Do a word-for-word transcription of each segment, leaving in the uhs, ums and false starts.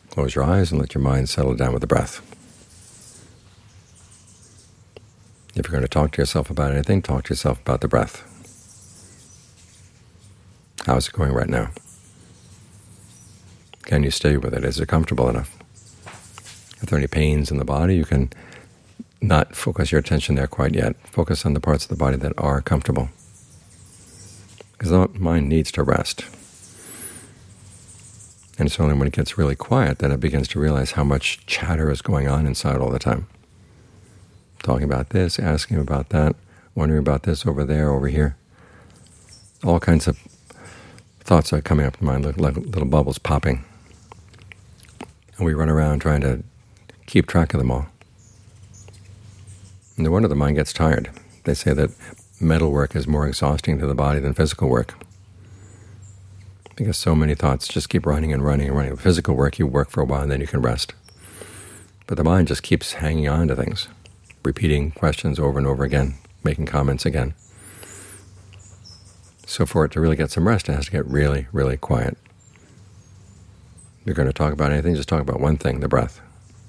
Close your eyes and let your mind settle down with the breath. If you're going to talk to yourself about anything, talk to yourself about the breath. How's it going right now? Can you stay with it? Is it comfortable enough? If there are any pains in the body, you can not focus your attention there quite yet. Focus on the parts of the body that are comfortable, because the mind needs to rest. And it's only when it gets really quiet that it begins to realize how much chatter is going on inside all the time. Talking about this, asking about that, wondering about this over there, over here. All kinds of thoughts are coming up in the mind, little, little bubbles popping. And we run around trying to keep track of them all. No wonder the mind gets tired. They say that mental work is more exhausting to the body than physical work, because so many thoughts just keep running and running and running. With physical work, you work for a while and then you can rest. But the mind just keeps hanging on to things, repeating questions over and over again, making comments again. So for it to really get some rest, it has to get really, really quiet. If you're going to talk about anything, just talk about one thing, the breath.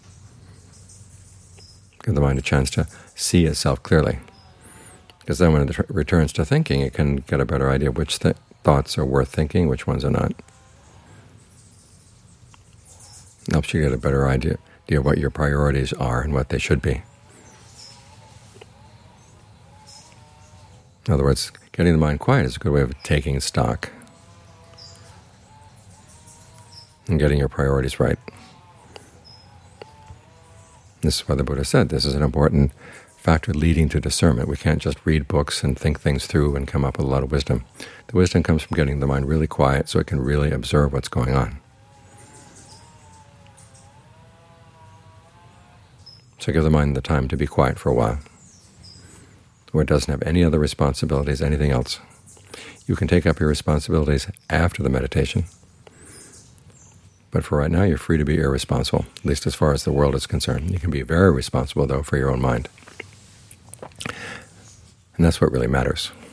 Give the mind a chance to see itself clearly, because then when it returns to thinking, it can get a better idea of which th thoughts are worth thinking, which ones are not. It helps you get a better idea, idea of what your priorities are and what they should be. In other words, getting the mind quiet is a good way of taking stock and getting your priorities right. This is why the Buddha said this is an important factor leading to discernment. We can't just read books and think things through and come up with a lot of wisdom. The wisdom comes from getting the mind really quiet so it can really observe what's going on. So give the mind the time to be quiet for a while, where it doesn't have any other responsibilities, anything else. You can take up your responsibilities after the meditation, but for right now you're free to be irresponsible, at least as far as the world is concerned. You can be very responsible, though, for your own mind. And that's what really matters.